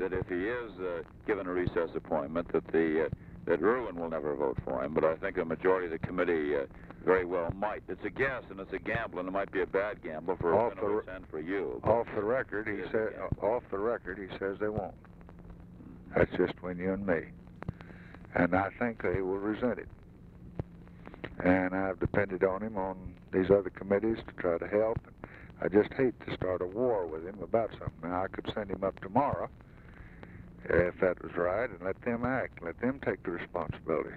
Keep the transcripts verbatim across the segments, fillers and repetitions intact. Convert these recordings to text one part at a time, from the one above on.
that if he is uh, given a recess appointment, that the uh, that Irwin will never vote for him. But I think a majority of the committee uh, very well might. It's a guess and it's a gamble, and it might be a bad gamble for Rabinowitz and for you. Off the record, he said. Off the record, he says they won't. That's just between you and me. And I think they will resent it. And I've depended on him on these other committees to try to help. I just hate to start a war with him about something. Now, I could send him up tomorrow, if that was right, and let them act. Let them take the responsibility.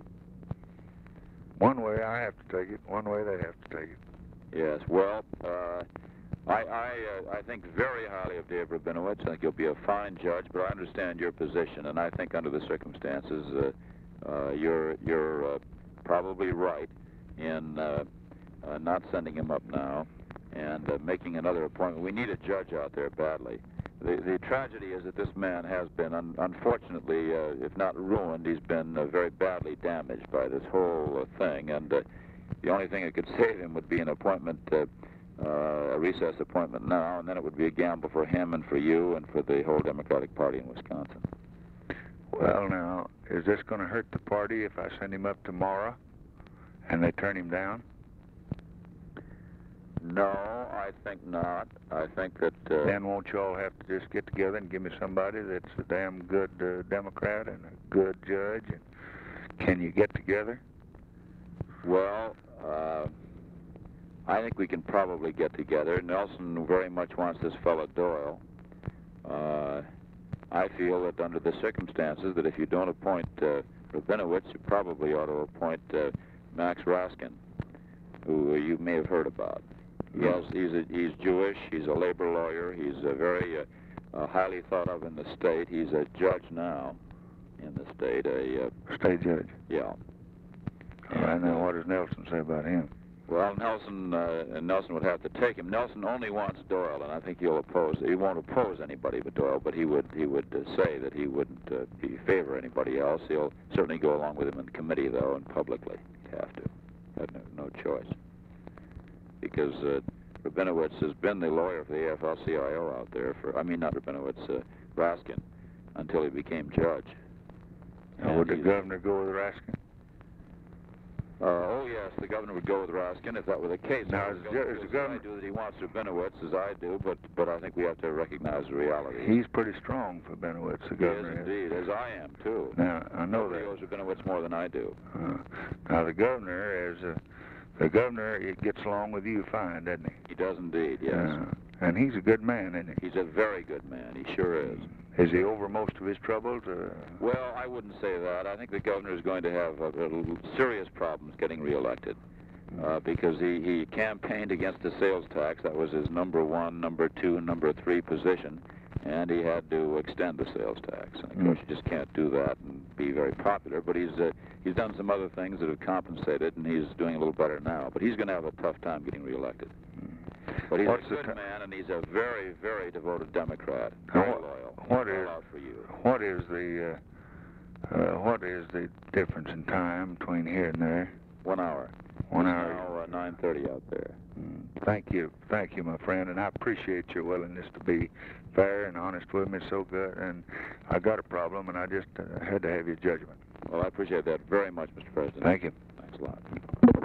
One way I have to take it, one way they have to take it. Yes, well, uh, I I, uh, I think very highly of Dave Rabinowitz. I think he'll be a fine judge, but I understand your position, and I think under the circumstances, uh, uh, you're, you're uh, probably right in uh, uh, not sending him up now and uh, making another appointment. We need a judge out there badly. The, the tragedy is that this man has been, un unfortunately, uh, if not ruined, he's been uh, very badly damaged by this whole uh, thing. And uh, the only thing that could save him would be an appointment, uh, uh, a recess appointment now, and then it would be a gamble for him and for you and for the whole Democratic Party in Wisconsin. Well, now, is this going to hurt the party if I send him up tomorrow and they turn him down? No, I think not. I think that... Uh, then won't you all have to just get together and give me somebody that's a damn good uh, Democrat and a good judge? And can you get together? Well, uh, I think we can probably get together. Nelson very much wants this fellow Doyle. Uh, I feel that under the circumstances that if you don't appoint uh, Rabinowitz, you probably ought to appoint uh, Max Raskin, who uh, you may have heard about. Yes, he's a, he's Jewish. He's a labor lawyer. He's a very uh, uh, highly thought of in the state. He's a judge now in the state. A uh, state judge. Yeah. And, I know. What does Nelson say about him? Well, Nelson uh, Nelson would have to take him. Nelson only wants Doyle, and I think he'll oppose. He won't oppose anybody but Doyle, but he would he would uh, say that he wouldn't uh, be favor anybody else. He'll certainly go along with him in committee, though, and publicly. He'd have to. Had no, no choice. Because uh, Rabinowitz has been the lawyer for the A F L C I O out there for, I mean, not Rabinowitz, uh, Raskin, until he became judge. Now, would the governor go with Raskin? Uh, oh, yes, the governor would go with Raskin if that were the case. Now, is the, is the governor... I do that he wants Rabinowitz, as I do, but, but I think we have to recognize the reality. He's pretty strong for Rabinowitz, the governor. He is, indeed, as I am, too. Now, I know Nobody that. owes Rabinowitz more than I do. Uh, now, the governor is... Uh, The governor, it gets along with you fine, doesn't he? He does indeed, yes. Uh, and he's a good man, isn't he? He's a very good man. He sure is. Is he over most of his troubles? Or? Well, I wouldn't say that. I think the governor is going to have a, a serious problems getting reelected uh, because he, he campaigned against the sales tax. That was his number one, number two, number three position, and he had to extend the sales tax. And of mm. course, you just can't do that and be very popular. But he's uh, he's done some other things that have compensated, and he's doing a little better now. But he's going to have a tough time getting reelected. Mm. But he's What's a good man, and he's a very, very devoted Democrat. Very what, loyal. What he's is out for you. What is the uh, uh, what is the difference in time between here and there? One hour. One it's hour. Now uh, nine thirty out there. Mm. Thank you, thank you, my friend, and I appreciate your willingness to be fair and honest with me. So good, and I got a problem, and I just uh, had to have your judgment. Well, I appreciate that very much, Mister President. Thank you. Thanks a lot.